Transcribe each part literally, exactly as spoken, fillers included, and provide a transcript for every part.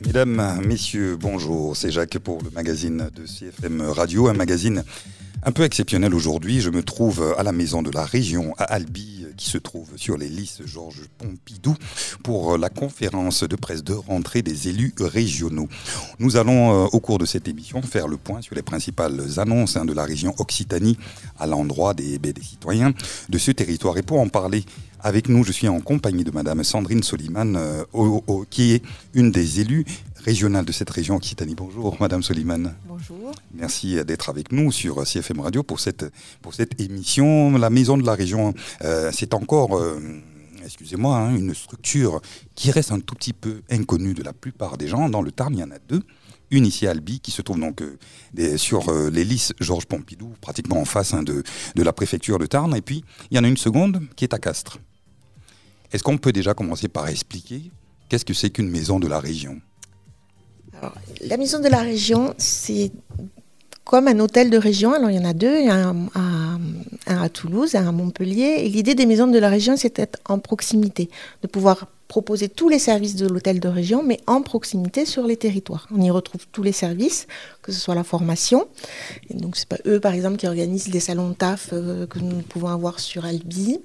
Mesdames, messieurs, bonjour, c'est Jacques pour le magazine de C F M Radio, un magazine un peu exceptionnel aujourd'hui. Je me trouve à la maison de la région à Albi, qui se trouve sur les listes Georges Pompidou, pour la conférence de presse de rentrée des élus régionaux. Nous allons, au cours de cette émission, faire le point sur les principales annonces de la région Occitanie à l'endroit des, des citoyens de ce territoire. Et pour en parler avec nous, je suis en compagnie de Madame Sandrine Soliman, euh, au, au, qui est une des élus régionales de cette région Occitanie. Bonjour Madame Soliman. Bonjour. Merci d'être avec nous sur C F M Radio pour cette, pour cette émission. La maison de la région, euh, c'est encore, euh, excusez-moi, hein, une structure qui reste un tout petit peu inconnue de la plupart des gens. Dans le Tarn, il y en a deux. Une ici à Albi, qui se trouve donc euh, des, sur euh, les listes Georges Pompidou, pratiquement en face hein, de, de la préfecture de Tarn. Et puis, il y en a une seconde qui est à Castres. Est-ce qu'on peut déjà commencer par expliquer qu'est-ce que c'est qu'une maison de la région ? Alors, la maison de la région, c'est comme un hôtel de région. Alors, il y en a deux, il y en a un à, un à Toulouse, un à Montpellier. Et l'idée des maisons de la région, c'est d'être en proximité, de pouvoir proposer tous les services de l'hôtel de région, mais en proximité sur les territoires. On y retrouve tous les services, que ce soit la formation. Et donc, c'est pas eux, par exemple, qui organisent les salons de taf euh, que nous pouvons avoir sur Albi,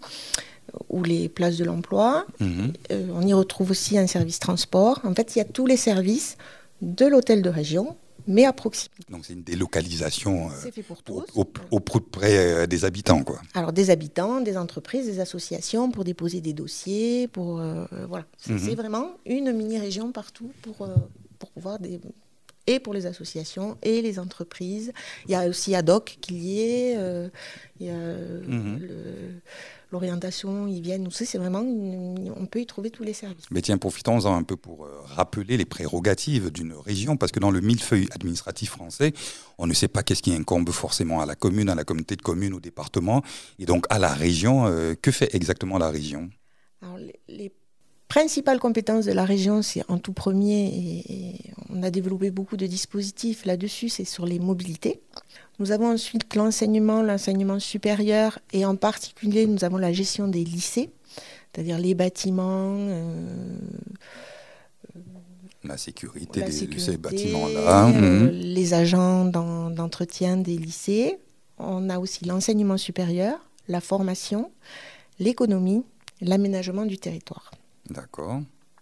ou les places de l'emploi. Mmh. Euh, on y retrouve aussi un service transport. En fait, il y a tous les services de l'hôtel de région, mais à proximité. Donc c'est une délocalisation euh, c'est fait pour tous. Au, au, au plus près euh, des habitants, quoi. Alors des habitants, des entreprises, des associations pour déposer des dossiers, pour euh, voilà. C'est, mmh. c'est vraiment une mini-région partout pour, euh, pour pouvoir des... et pour les associations et les entreprises. Il y a aussi Ad hoc qui y est, euh, il y a mmh. le... l'orientation, ils viennent aussi, c'est vraiment, une, on peut y trouver tous les services. Mais tiens, profitons-en un peu pour euh, rappeler les prérogatives d'une région, parce que dans le millefeuille administratif français, on ne sait pas qu'est-ce qui incombe forcément à la commune, à la communauté de communes, au département, et donc à la région. Euh, que fait exactement la région ? Alors, les, les principales compétences de la région, c'est en tout premier, et, et on a développé beaucoup de dispositifs là-dessus, c'est sur les mobilités. Nous avons ensuite l'enseignement, l'enseignement supérieur, et en particulier, nous avons la gestion des lycées, c'est-à-dire les bâtiments, euh, la sécurité la de sécurité, ces bâtiments-là, euh, mmh. les agents dans, d'entretien des lycées. On a aussi l'enseignement supérieur, la formation, l'économie, l'aménagement du territoire. D'accord.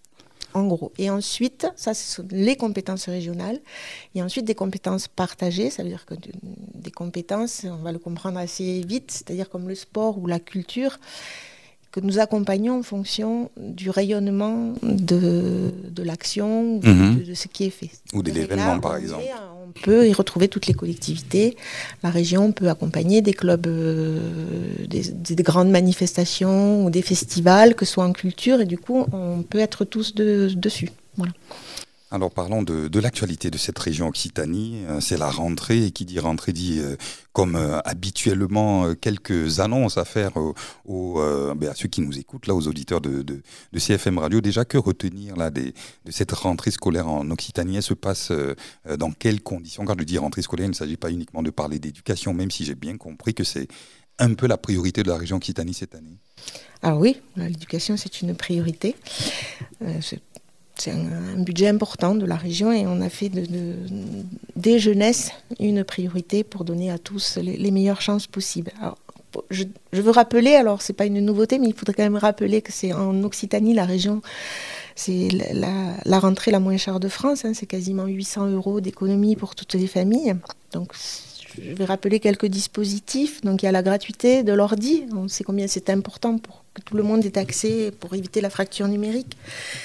En gros. Et ensuite, ça, ce sont les compétences régionales. Et ensuite, des compétences partagées. Ça veut dire que des compétences, on va le comprendre assez vite, c'est-à-dire comme le sport ou la culture, que nous accompagnons en fonction du rayonnement de, de l'action, de, mmh. de, de ce qui est fait. Ou de l'événement, par exemple. On peut y retrouver toutes les collectivités. La région peut accompagner des clubs, euh, des, des grandes manifestations ou des festivals, que ce soit en culture, et du coup, on peut être tous de, dessus. Voilà. Alors parlons de, de l'actualité de cette région Occitanie, euh, c'est la rentrée, et qui dit rentrée dit euh, comme euh, habituellement euh, quelques annonces à faire euh, aux, euh, ben, à ceux qui nous écoutent, là, aux auditeurs de, de, de C F M Radio. Déjà, que retenir là, des, de cette rentrée scolaire en Occitanie ? Elle se passe euh, dans quelles conditions ? Quand je dis rentrée scolaire, il ne s'agit pas uniquement de parler d'éducation, même si j'ai bien compris que c'est un peu la priorité de la région Occitanie cette année. Alors oui, l'éducation c'est une priorité. Euh, c'est C'est un, un budget important de la région et on a fait de, de, des jeunesses une priorité pour donner à tous les, les meilleures chances possibles. Alors, je, je veux rappeler, alors c'est pas une nouveauté, mais il faudrait quand même rappeler que c'est en Occitanie, la région, c'est la, la rentrée la moins chère de France, hein, c'est quasiment huit cents euros d'économie pour toutes les familles. Donc je vais rappeler quelques dispositifs. Donc il y a la gratuité de l'ordi, on sait combien c'est important pour que tout le monde ait accès, pour éviter la fracture numérique.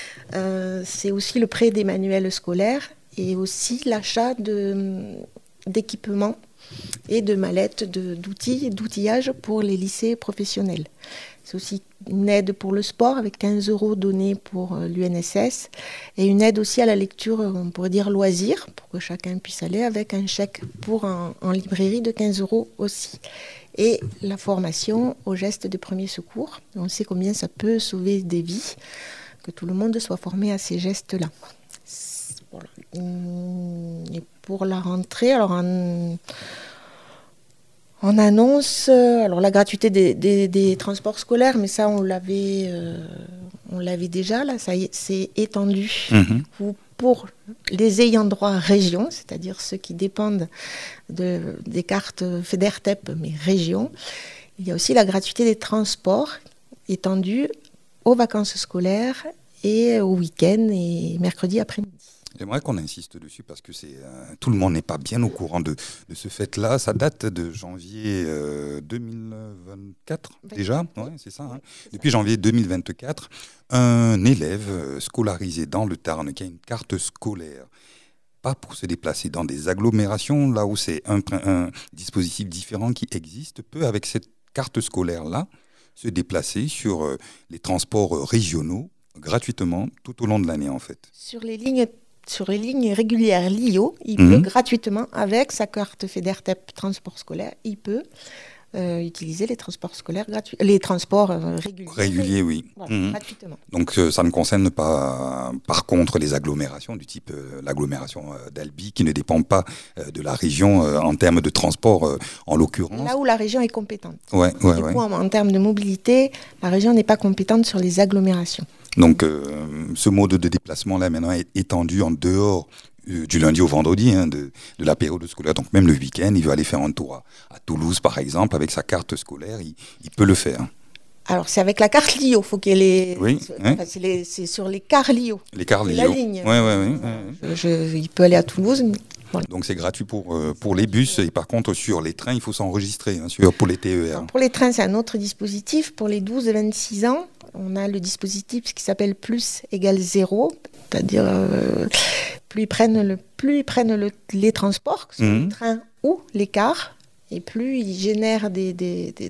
Euh, c'est aussi le prêt des manuels scolaires et aussi l'achat de, d'équipements et de mallettes de, d'outils, d'outillage pour les lycées professionnels. C'est aussi une aide pour le sport avec quinze euros donnés pour l'U N S S et une aide aussi à la lecture, on pourrait dire loisir, pour que chacun puisse aller avec un chèque pour un, en librairie de quinze euros aussi. Et la formation aux gestes de premiers secours. On sait combien ça peut sauver des vies, que tout le monde soit formé à ces gestes-là. Voilà. Et pour la rentrée, alors en, en annonce, alors la gratuité des, des, des transports scolaires, mais ça on l'avait, euh, on l'avait déjà, là, ça y est, c'est étendu. Mmh. Du coup, pour les ayants droit région, c'est-à-dire ceux qui dépendent de, des cartes FEDERTEP, mais région. Il y a aussi la gratuité des transports étendue aux vacances scolaires et au week-end et mercredi après-midi. J'aimerais qu'on insiste dessus parce que c'est, euh, tout le monde n'est pas bien au courant de, de ce fait-là. Ça date de janvier euh, deux mille vingt-quatre déjà, ouais, c'est ça. Hein. Depuis janvier deux mille vingt-quatre, un élève scolarisé dans le Tarn qui a une carte scolaire, pas pour se déplacer dans des agglomérations, là où c'est un, un dispositif différent qui existe, peut avec cette carte scolaire-là se déplacer sur euh, les transports régionaux gratuitement tout au long de l'année en fait. Sur les lignes Sur les lignes régulières L I O, il mmh. peut gratuitement, avec sa carte FEDERTEP transport scolaire, il peut euh, utiliser les transports scolaires gratuits, les transports euh, réguliers. Réguliers, oui. Voilà, mmh. gratuitement. Donc euh, ça ne concerne pas, par contre, les agglomérations du type euh, l'agglomération euh, d'Albi qui ne dépend pas euh, de la région euh, en termes de transport, euh, en l'occurrence. Là où la région est compétente. Ouais, ouais, du ouais. coup, en, en termes de mobilité, la région n'est pas compétente sur les agglomérations. Donc, euh, ce mode de déplacement-là, maintenant, est étendu en dehors euh, du lundi au vendredi, hein, de, de la période scolaire. Donc, même le week-end, il veut aller faire un tour à, à Toulouse, par exemple, avec sa carte scolaire, il, il peut le faire. Alors, c'est avec la carte L I O, faut qu'elle est... Oui, enfin, oui. c'est, les, c'est sur les cars L I O. Les cars L I O. La ligne. Oui, oui, oui. Je, je, il peut aller à Toulouse. Mais... Voilà. Donc, c'est gratuit pour, euh, pour les bus. Et par contre, sur les trains, il faut s'enregistrer, hein, sur, pour les T E R. Alors, pour les trains, c'est un autre dispositif. Pour les douze à vingt-six ans, on a le dispositif qui s'appelle plus égale zéro, c'est-à-dire euh, plus ils prennent, le, plus ils prennent le, les transports, que ce soit mmh. les trains ou les cars, et plus ils génèrent des, des, des,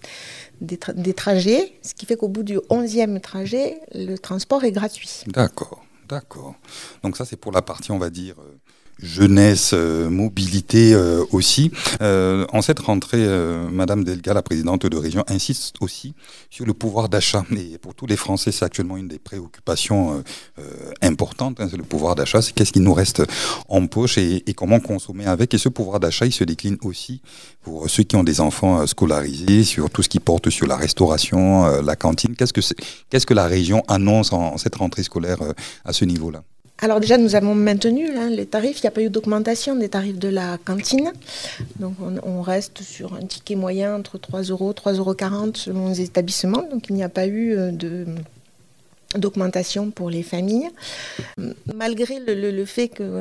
des, tra- des trajets, ce qui fait qu'au bout du onzième trajet, le transport est gratuit. D'accord, d'accord. Donc ça, c'est pour la partie, on va dire... Euh... jeunesse, euh, mobilité euh, aussi. Euh, en cette rentrée, euh, Madame Delga, la présidente de région, insiste aussi sur le pouvoir d'achat. Et pour tous les Français, c'est actuellement une des préoccupations euh, euh, importantes. Hein, c'est le pouvoir d'achat. C'est qu'est-ce qui nous reste en poche et, et comment consommer avec. Et ce pouvoir d'achat, il se décline aussi pour ceux qui ont des enfants euh, scolarisés, sur tout ce qui porte sur la restauration, euh, la cantine. Qu'est-ce que c'est, qu'est-ce que la région annonce en, en cette rentrée scolaire euh, à ce niveau-là? Alors déjà, nous avons maintenu hein, les tarifs. Il n'y a pas eu d'augmentation des tarifs de la cantine. Donc on, on reste sur un ticket moyen entre trois euros, trois euros quarante selon les établissements. Donc il n'y a pas eu de, d'augmentation pour les familles. Malgré le, le, le fait qu'on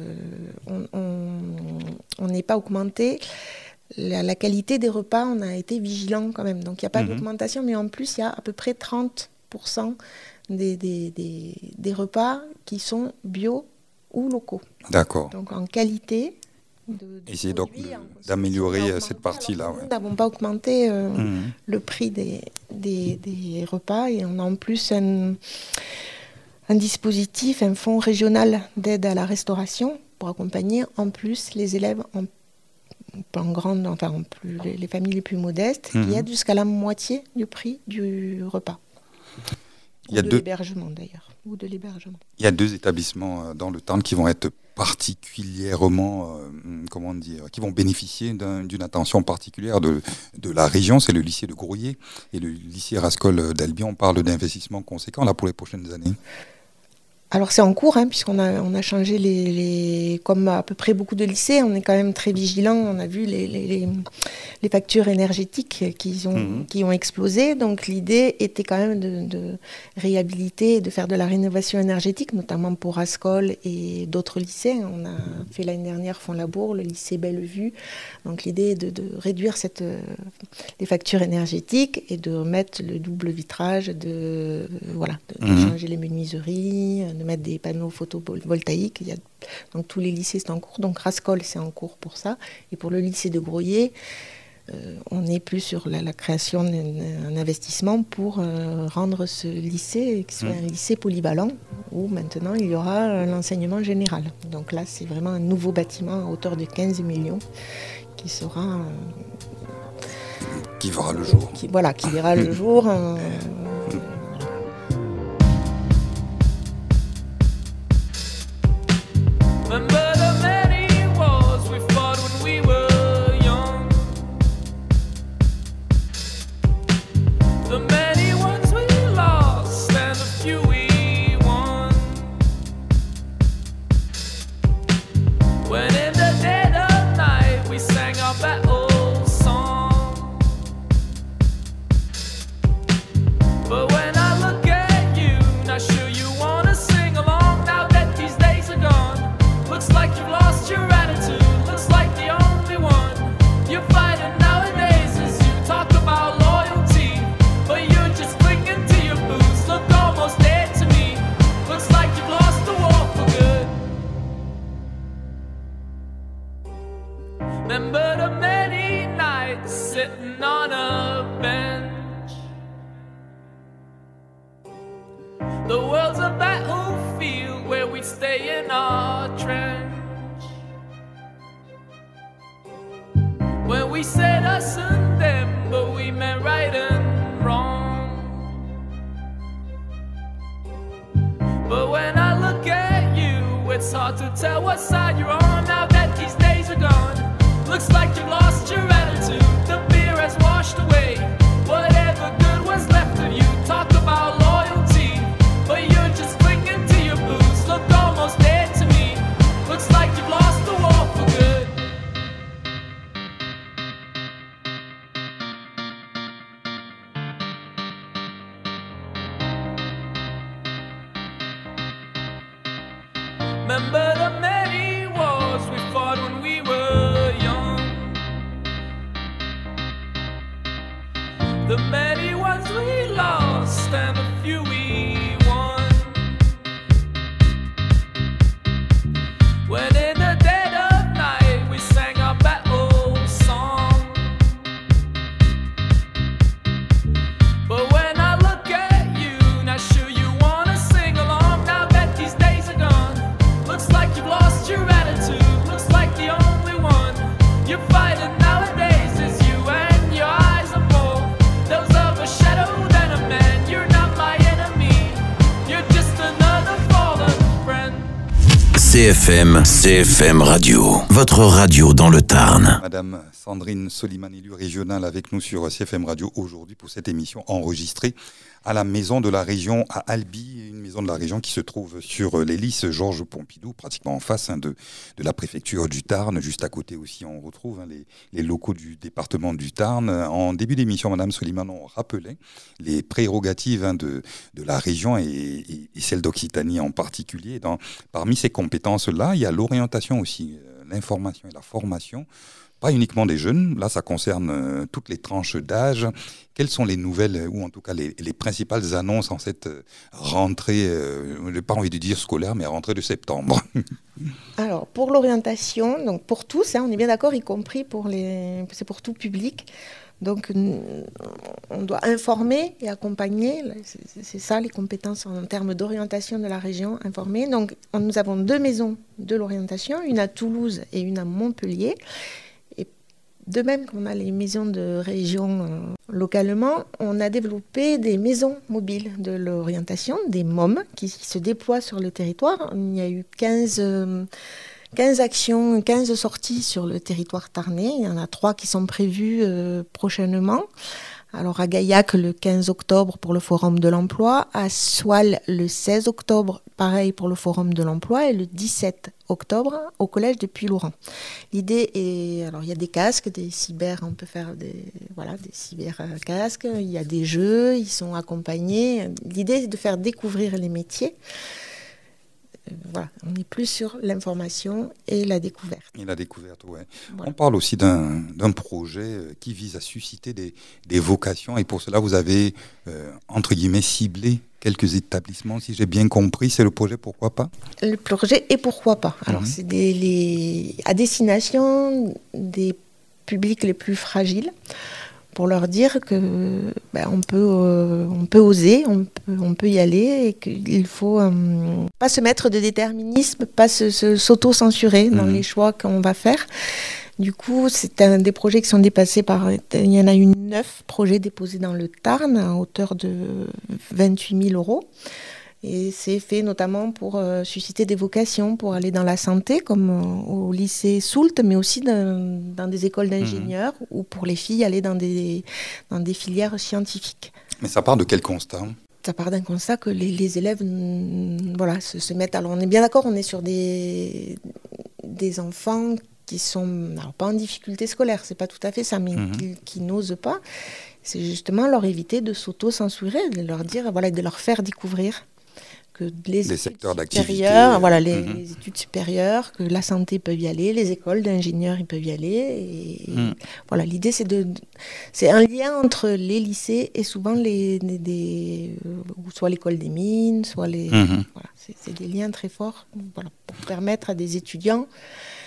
euh, n'ait pas augmenté, la, la qualité des repas, on a été vigilant quand même. Donc il n'y a pas mmh. d'augmentation, mais en plus, il y a à peu près trente pour cent Des, des, des, des repas qui sont bio ou locaux. D'accord. Donc en qualité. De, de Essayer donc de, d'améliorer cette partie-là. Alors, ouais. Nous n'avons pas augmenté euh, mmh. le prix des, des, des repas et on a en plus un, un dispositif, un fonds régional d'aide à la restauration pour accompagner en plus les élèves en, en grande, enfin en plus, les, les familles les plus modestes mmh. qui aident jusqu'à la moitié du prix du repas. Il y a de deux... l'hébergement d'ailleurs, ou de l'hébergement. Il y a deux établissements dans le Tarn qui vont être particulièrement, euh, comment dire, qui vont bénéficier d'un, d'une attention particulière de, de la région. C'est le lycée de Grouillé et le lycée Rascol d'Albi. On parle d'investissements conséquents là pour les prochaines années. Alors c'est en cours, hein, puisqu'on a, on a changé les, les... Comme à peu près beaucoup de lycées, on est quand même très vigilants. On a vu les, les, les, les factures énergétiques qui ont, mmh. qui ont explosé. Donc l'idée était quand même de, de réhabiliter, de faire de la rénovation énergétique, notamment pour Ascol et d'autres lycées. On a fait l'année dernière Font-Labour, le lycée Bellevue. Donc l'idée est de, de réduire cette, les factures énergétiques et de mettre le double vitrage, de, voilà, de, de mmh. changer les menuiseries, de mettre des panneaux photovoltaïques. Il y a, donc tous les lycées c'est en cours. Donc Rascol c'est en cours pour ça. Et pour le lycée de Grouillé, euh, on n'est plus sur la, la création d'un investissement pour euh, rendre ce lycée qui soit mmh. un lycée polyvalent où maintenant il y aura euh, l'enseignement général. Donc là c'est vraiment un nouveau bâtiment à hauteur de quinze millions qui sera euh, qui verra le jour. Qui, voilà, qui verra le jour. Euh, Remember the many nights sitting on a bench. The world's a battlefield where we stay in our trench. When we said us and them, but we meant right and wrong. But when I look at you, it's hard to tell what side you're on. Now that these days are gone, looks like you lost your attitude. The beer has washed away whatever good was left of you. Talk about loyalty, but you're just clinging to your boots. Look almost dead to me. Looks like you've lost the war for good. Remember the many wars we fought when we were young. The many ones we lost and a few we won. When in the dead of night we sang our battle song. But when I look at you, not sure you wanna sing along. Now that these days are gone, looks like you've lost your attitude. Looks like the only one you're fighting nowadays is you, and your eyes are more those of a shadow than a man. You're not my enemy, you're just another fallen friend. C F M, C F M Radio, votre radio dans le Tarn. Madame Sandrine Soliman, élue régionale avec nous sur C F M Radio aujourd'hui pour cette émission enregistrée à la maison de la région à Albi, une maison de la région qui se trouve sur les Lys Georges Pompidou, pratiquement en face hein, de, de la préfecture du Tarn. Juste à côté aussi, on retrouve hein, les, les locaux du département du Tarn. En début d'émission, Madame Soliman, on rappelait les prérogatives hein, de, de la région et, et, et celles d'Occitanie en particulier. Dans, parmi ces compétences-là, il y a l'orientation aussi, euh, l'information et la formation. Pas uniquement des jeunes, là ça concerne euh, toutes les tranches d'âge. Quelles sont les nouvelles, ou en tout cas les, les principales annonces en cette euh, rentrée, euh, je n'ai pas envie de dire scolaire, mais rentrée de septembre? Alors, pour l'orientation, donc pour tous, hein, on est bien d'accord, y compris pour les... c'est pour tout public. Donc, on doit informer et accompagner, c'est, c'est ça les compétences en termes d'orientation de la région, informer. Donc, nous avons deux maisons de l'orientation, une à Toulouse et une à Montpellier. De même qu'on a les maisons de région euh, localement, on a développé des maisons mobiles de l'orientation, des M O M, qui, qui se déploient sur le territoire. Il y a eu quinze, euh, quinze actions, quinze sorties sur le territoire tarnais. Il y en a trois qui sont prévues euh, prochainement. Alors à Gaillac le quinze octobre pour le Forum de l'Emploi, à Soile le seize octobre, pareil pour le Forum de l'Emploi, et le dix-sept octobre au Collège de Puylaurens. L'idée est, alors il y a des casques, des cyber, on peut faire des, voilà, des cyber casques, il y a des jeux, ils sont accompagnés. L'idée est de faire découvrir les métiers. Voilà, on est plus sur l'information et la découverte. Et la découverte, ouais. Voilà. On parle aussi d'un, d'un projet qui vise à susciter des, des vocations, et pour cela vous avez, euh, entre guillemets, ciblé quelques établissements, si j'ai bien compris. C'est le projet Pourquoi pas? Le projet Et Pourquoi pas. Alors, mmh. c'est des, les, à destination des publics les plus fragiles, pour leur dire que ben, on peut euh, on peut oser, on peut on peut y aller, et qu'il faut euh, pas se mettre de déterminisme, pas se, se s'auto-censurer dans mmh. les choix qu'on va faire. Du coup, c'est un des projets qui sont dépassés par, il y en a eu neuf projets déposés dans le Tarn à hauteur de vingt-huit mille euros. Et c'est fait notamment pour euh, susciter des vocations, pour aller dans la santé, comme euh, au lycée Soult, mais aussi dans, dans des écoles d'ingénieurs, mmh. ou pour les filles, aller dans des, dans des filières scientifiques. Mais ça part de quel constat ? Ça part d'un constat que les, les élèves voilà, se, se mettent... Alors on est bien d'accord, on est sur des, des enfants qui sont, alors pas en difficulté scolaire, c'est pas tout à fait ça, mais mmh. qui, qui n'osent pas. C'est justement leur éviter de s'auto-censurer, de leur dire, voilà, de leur faire découvrir que les, les secteurs d'activité, voilà, les, mmh. les études supérieures, que la santé peut y aller, les écoles d'ingénieurs ils peuvent y aller. Et, mmh. voilà, l'idée c'est de, c'est un lien entre les lycées et souvent les, les des, soit l'école des mines, soit les, mmh. voilà, c'est, c'est des liens très forts, voilà, pour permettre à des étudiants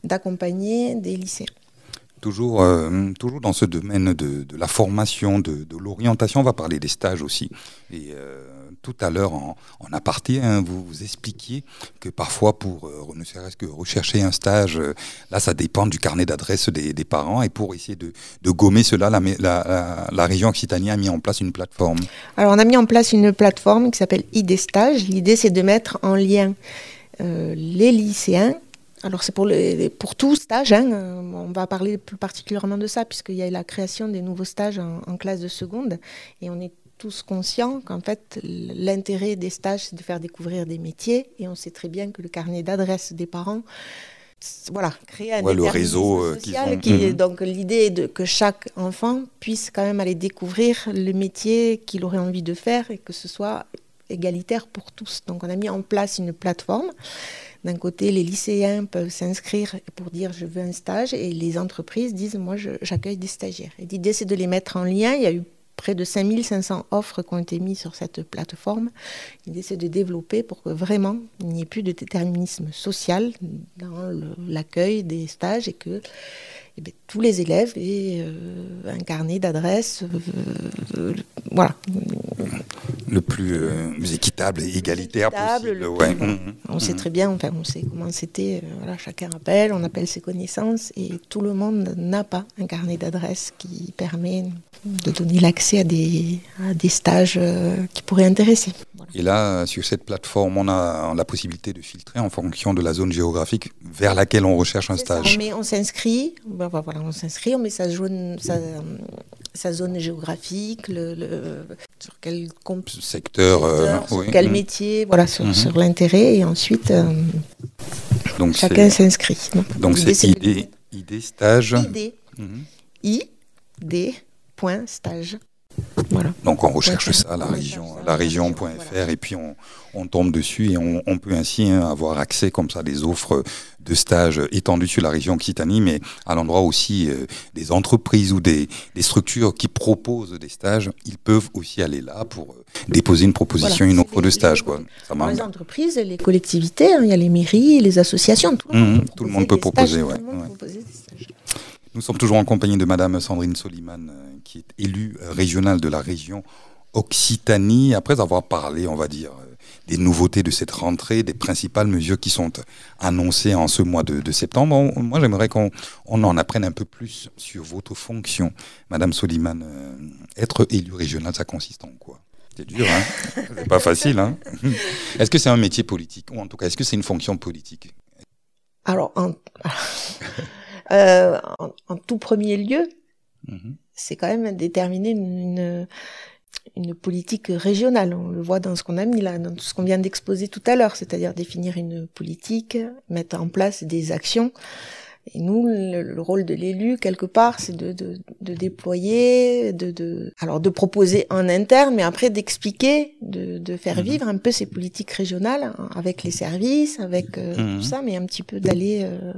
d'accompagner des lycéens. Toujours, euh, toujours dans ce domaine de, de la formation, de, de l'orientation, on va parler des stages aussi. Et euh, tout à l'heure, en, en aparté, hein, vous, vous expliquiez que parfois, pour euh, ne serait-ce que rechercher un stage, euh, là, ça dépend du carnet d'adresse des, des parents. Et pour essayer de, de gommer cela, la, la, la, la région Occitanie a mis en place une plateforme. Alors, on a mis en place une plateforme qui s'appelle I D Stage. L'idée, c'est de mettre en lien euh, les lycéens. Alors c'est pour, les, pour tout stage, hein. On va parler plus particulièrement de ça puisqu'il y a la création des nouveaux stages en, en classe de seconde et on est tous conscients qu'en fait l'intérêt des stages c'est de faire découvrir des métiers et on sait très bien que le carnet d'adresse des parents, voilà, créer un ouais, le réseau social euh, qui, mmh. Donc l'idée est de, que chaque enfant puisse quand même aller découvrir le métier qu'il aurait envie de faire et que ce soit égalitaire pour tous. Donc on a mis en place une plateforme. D'un côté, les lycéens peuvent s'inscrire pour dire je veux un stage et les entreprises disent moi je, j'accueille des stagiaires. Et l'idée c'est de les mettre en lien. Il y a eu près de cinq mille cinq cents offres qui ont été mises sur cette plateforme. L'idée c'est de développer pour que vraiment il n'y ait plus de déterminisme social dans le, l'accueil des stages et que eh bien, tous les élèves aient euh, un carnet d'adresses, euh, euh, voilà. Le plus euh, équitable et égalitaire équitable, possible. Le ouais. plus, mmh. On mmh. sait très bien, enfin, on sait comment c'était. Euh, voilà, chacun appelle, on appelle ses connaissances et tout le monde n'a pas un carnet d'adresses qui permet de donner l'accès à des, à des stages euh, qui pourraient intéresser. Voilà. Et là, sur cette plateforme, on a la possibilité de filtrer en fonction de la zone géographique vers laquelle on recherche un C'est stage. Ça, on, met, on s'inscrit, ben voilà, on s'inscrit, on met sa zone, sa, sa zone géographique, le, le, sur quel comp- secteur, euh, sur oui. quel mmh. métier, voilà, sur, mmh. sur l'intérêt, et ensuite euh, donc chacun c'est, s'inscrit. Donc, donc c'est I D, I D stage. I D, mmh. I D point stage. Voilà. Donc on recherche ouais, ça à la région, la région point F R voilà. Et puis on, on tombe dessus et on, on peut ainsi hein, avoir accès comme ça à des offres de stages étendues sur la région Occitanie, mais à l'endroit aussi euh, des entreprises ou des, des structures qui proposent des stages, ils peuvent aussi aller là pour euh, déposer une proposition, voilà, une offre les, de stage. Quoi. Ça marche. Les entreprises, les collectivités, hein, il y a les mairies, les associations, tout le monde, mmh, tout le monde peut proposer. Ouais, ouais. proposer des stages. Nous sommes toujours en compagnie de Madame Sandrine Soliman, qui est élue régionale de la région Occitanie. Après avoir parlé, on va dire, des nouveautés de cette rentrée, des principales mesures qui sont annoncées en ce mois de, de septembre, on, moi j'aimerais qu'on on en apprenne un peu plus sur votre fonction. Madame Soliman, euh, être élue régionale, ça consiste en quoi ? C'est dur, hein ? C'est pas facile, hein ? Est-ce que c'est un métier politique ? Ou en tout cas, est-ce que c'est une fonction politique ? Alors, en... Euh, en, en tout premier lieu, mmh. c'est quand même déterminer une, une, une politique régionale. On le voit dans ce qu'on a mis là, dans tout ce qu'on vient d'exposer tout à l'heure, c'est-à-dire définir une politique, mettre en place des actions. Et nous, le, le rôle de l'élu, quelque part, c'est de, de, de déployer, de, de, alors de proposer en interne, mais après d'expliquer, de, de faire mmh. vivre un peu ces politiques régionales avec les services, avec euh, mmh. tout ça, mais un petit peu d'aller... Euh,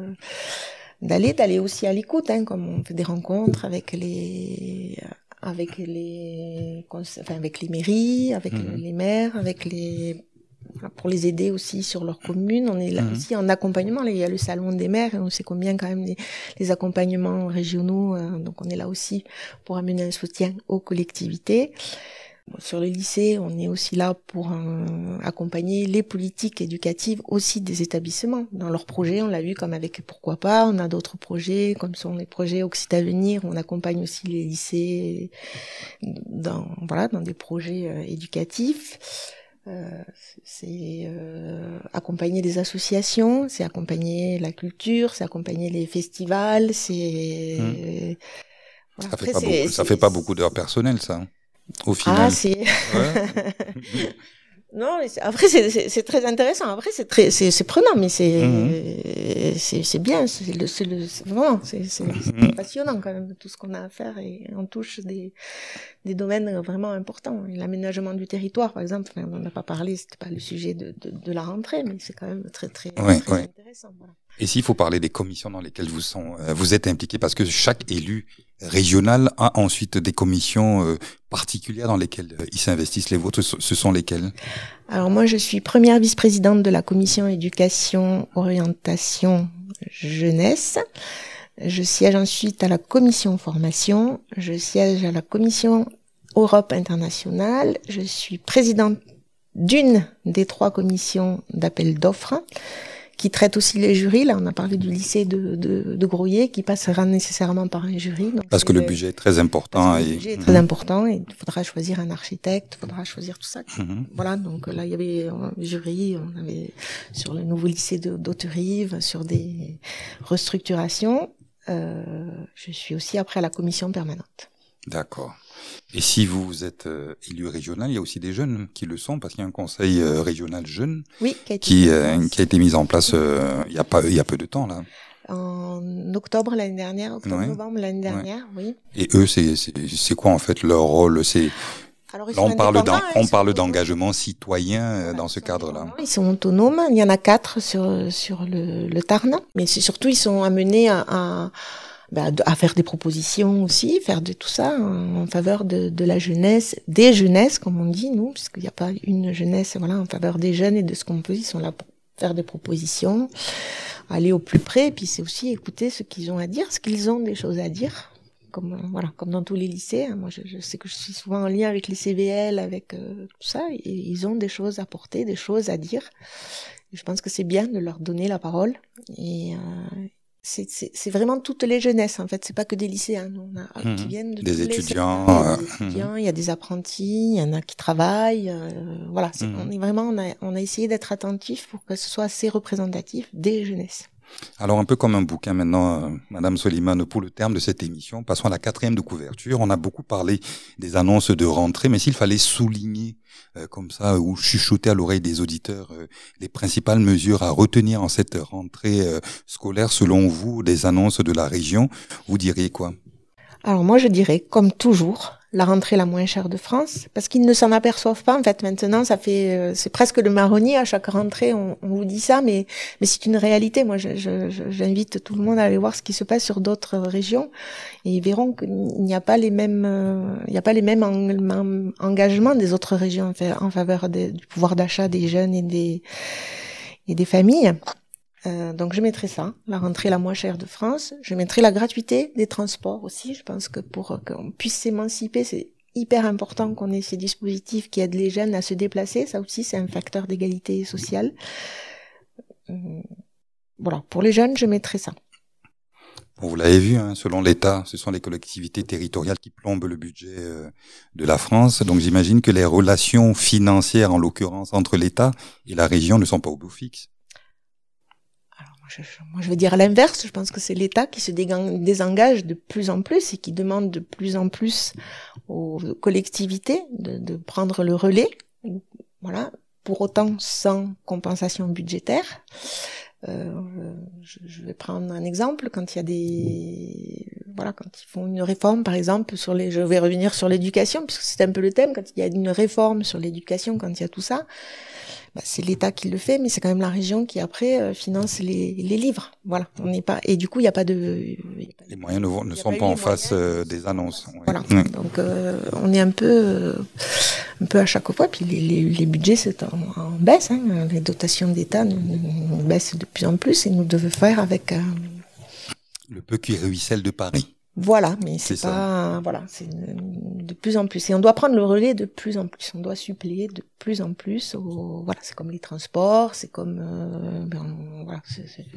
d'aller d'aller aussi à l'écoute, hein, comme on fait des rencontres avec les avec les enfin avec les mairies, avec mmh. les maires, avec les pour les aider aussi sur leur commune. On est là mmh. aussi en accompagnement. Là, il y a le salon des maires et on sait combien quand même les, les accompagnements régionaux. Euh, donc on est là aussi pour amener un soutien aux collectivités. Bon, sur le lycée, on est aussi là pour euh, accompagner les politiques éducatives aussi des établissements. Dans leurs projets, on l'a vu comme avec Pourquoi pas, on a d'autres projets, comme sont les projets Occitavenir, on accompagne aussi les lycées dans, voilà, dans des projets euh, éducatifs. Euh, c'est euh, accompagner les associations, c'est accompagner la culture, c'est accompagner les festivals, c'est... Mmh. Voilà. Ça Après, fait pas c'est, beaucoup, c'est, ça fait pas beaucoup d'heures personnelles, ça. Au final. Ah, c'est. Ouais. Non, mais c'est... après c'est, c'est c'est très intéressant. Après c'est très c'est c'est prenant, mais c'est mmh. c'est c'est bien. C'est le c'est le c'est vraiment c'est c'est, c'est mmh. passionnant quand même tout ce qu'on a à faire et on touche des des domaines vraiment importants. L'aménagement du territoire, par exemple, enfin, on n'a pas parlé, c'était pas le sujet de de, de la rentrée, mais c'est quand même très très, ouais, très ouais. intéressant. Voilà. Et s'il faut parler des commissions dans lesquelles vous sont euh, vous êtes impliqué, parce que chaque élu régional a ensuite des commissions euh, particulières dans lesquelles euh, ils s'investissent. Les vôtres, ce sont lesquelles ? Alors moi, je suis première vice-présidente de la commission éducation, orientation, jeunesse. Je siège ensuite à la commission formation. Je siège à la commission Europe internationale. Je suis présidente d'une des trois commissions d'appel d'offres qui traite aussi les jurys. Là, on a parlé du lycée de, de, de Groyer qui passera nécessairement par un jury. Donc parce que le budget est très important. Et... Le budget est très mmh. important et il faudra choisir un architecte, il faudra choisir tout ça. Mmh. Voilà, donc là, il y avait un jury, on avait sur le nouveau lycée de, d'Haute-Rive, sur des restructurations. Euh, je suis aussi après à la commission permanente. D'accord. Et si vous êtes euh, élu régional, il y a aussi des jeunes qui le sont, parce qu'il y a un conseil euh, régional jeune oui, qui, a été qui, euh, qui a été mis en place euh, il y a pas il y a peu de temps là. En octobre l'année dernière, octobre-novembre ouais. l'année dernière, ouais. oui. Et eux, c'est, c'est c'est quoi en fait leur rôle? C'est Alors, là, on parle d'en, on parle d'engagement citoyen voilà, dans ce cadre-là. Ils sont autonomes. Il y en a quatre sur sur le, le Tarn, mais c'est surtout ils sont amenés à, à Bah, à faire des propositions aussi, faire de tout ça en faveur de, de la jeunesse, des jeunesses comme on dit nous, parce qu'il n'y a pas une jeunesse, voilà, en faveur des jeunes et de ce qu'on peut. Ils sont là pour faire des propositions, aller au plus près, et puis c'est aussi écouter ce qu'ils ont à dire, ce qu'ils ont des choses à dire, comme voilà, comme dans tous les lycées. Moi, je, je sais que je suis souvent en lien avec les C V L, avec euh, tout ça, et ils ont des choses à porter, des choses à dire. Et je pense que c'est bien de leur donner la parole et euh, C'est, c'est, c'est vraiment toutes les jeunesses, en fait. C'est pas que des lycéens. On a, mmh. qui viennent de des étudiants. Les... Il y a des étudiants, mmh. il y a des apprentis, il y en a qui travaillent. Euh, voilà. C'est, mmh. on est vraiment, on a, on a essayé d'être attentif pour que ce soit assez représentatif des jeunesses. Alors, un peu comme un bouquin maintenant, euh, Madame Soliman, pour le terme de cette émission, passons à la quatrième de couverture. On a beaucoup parlé des annonces de rentrée, mais s'il fallait souligner euh, comme ça ou chuchoter à l'oreille des auditeurs euh, les principales mesures à retenir en cette rentrée euh, scolaire, selon vous, des annonces de la région, vous diriez quoi? Alors moi, je dirais, comme toujours, la rentrée la moins chère de France, parce qu'ils ne s'en aperçoivent pas. En fait, maintenant, ça fait, euh, c'est presque le marronnier. À chaque rentrée, on, on vous dit ça, mais mais c'est une réalité. Moi, je, je, je, j'invite tout le monde à aller voir ce qui se passe sur d'autres régions, et ils verront qu'il n'y a pas les mêmes, euh, il n'y a pas les mêmes en, engagements des autres régions en faveur de, du pouvoir d'achat des jeunes et des et des familles. Euh, donc je mettrai ça, la rentrée la moins chère de France. Je mettrai la gratuité des transports aussi. Je pense que pour qu'on puisse s'émanciper, c'est hyper important qu'on ait ces dispositifs qui aident les jeunes à se déplacer. Ça aussi, c'est un facteur d'égalité sociale. Euh, voilà, pour les jeunes, je mettrai ça. Bon, vous l'avez vu, hein, selon l'État, ce sont les collectivités territoriales qui plombent le budget euh, de la France. Donc j'imagine que les relations financières, en l'occurrence entre l'État et la région, ne sont pas au bout fixe. Je, je, moi, je vais dire l'inverse. Je pense que c'est l'État qui se désengage de plus en plus et qui demande de plus en plus aux collectivités de, de prendre le relais. Voilà. Pour autant, sans compensation budgétaire. Euh, je, je vais prendre un exemple. Quand il y a des, voilà, quand ils font une réforme, par exemple, sur les, je vais revenir sur l'éducation, puisque c'est un peu le thème. Quand il y a une réforme sur l'éducation, quand il y a tout ça. Bah, c'est l'État qui le fait, mais c'est quand même la région qui après euh, finance les, les livres. Voilà, on n'est pas et du coup il n'y a pas de. Y a pas les moyens ne, ne sont pas, pas en face euh, des annonces. Ouais. Voilà, ouais. Donc euh, on est un peu, euh, un peu à chaque fois. Puis les, les, les budgets c'est en, en baisse. Hein. Les dotations d'État nous, nous baissent de plus en plus et nous devons faire avec. Euh... Le peu qui ruisselle de Paris. Voilà, mais c'est, c'est pas, ça. Voilà, c'est de plus en plus. Et on doit prendre le relais de plus en plus. On doit suppléer de plus en plus. Au, voilà, c'est comme les transports, c'est comme, euh, ben, voilà, c'est, c'est,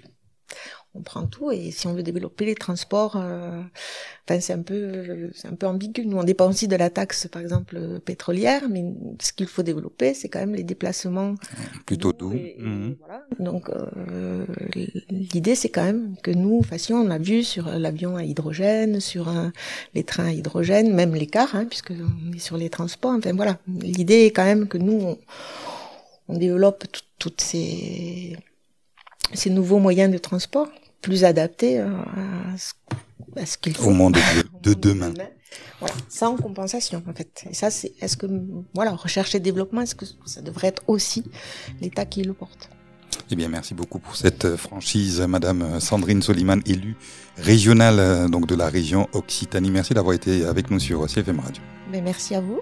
on prend tout. Et si on veut développer les transports, euh, enfin, c'est un peu, c'est un peu ambigu. Nous, on dépend aussi de la taxe, par exemple, pétrolière, mais ce qu'il faut développer, c'est quand même les déplacements plutôt doux. Et, et mmh. Voilà. Donc, euh, l'idée, c'est quand même que nous fassions, on l'a vu sur l'avion à hydrogène, sur un, les trains à hydrogène, même les cars, hein, puisque on est sur les transports. Enfin, voilà. L'idée est quand même que nous, on, on développe toutes ces, ces nouveaux moyens de transport plus adaptés à ce, à ce qu'il faut. Au monde de, de demain. demain. Voilà, sans compensation en fait. Et ça, c'est, est-ce que, voilà, recherche et développement, est-ce que ça devrait être aussi l'État qui le porte? Eh bien, merci beaucoup pour cette franchise, Madame Sandrine Soliman, élue régionale donc de la région Occitanie. Merci d'avoir été avec nous sur C F M Radio. Mais merci à vous.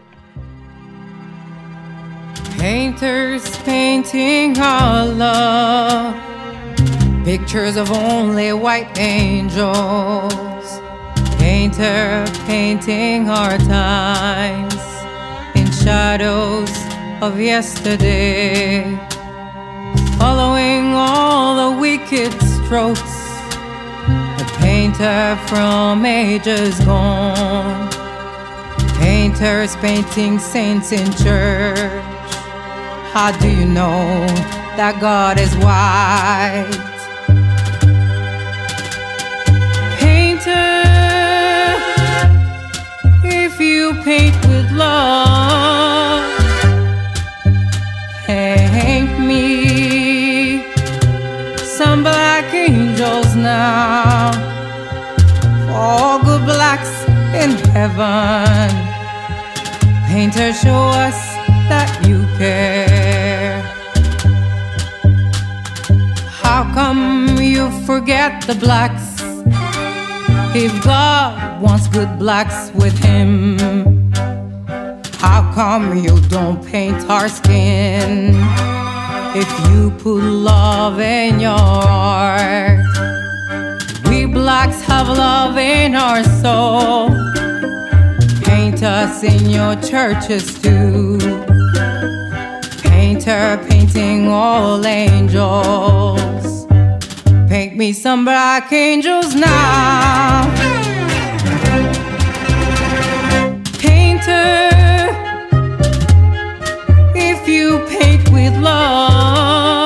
Painters painting our love. Pictures of only white angels. Painter painting our times in shadows of yesterday, following all the wicked strokes. A painter from ages gone. Painters painting saints in church. How do you know that God is white? Painter, if you paint with love, paint me some black angels now, for good blacks in heaven. Painter, show us that you care. How come you forget the blacks? If God wants good blacks with him, how come you don't paint our skin? If you put love in your heart, we blacks have love in our soul. Paint us in your churches too. Painter painting all angels. Paint me some black angels now. Painter, if you paint with love,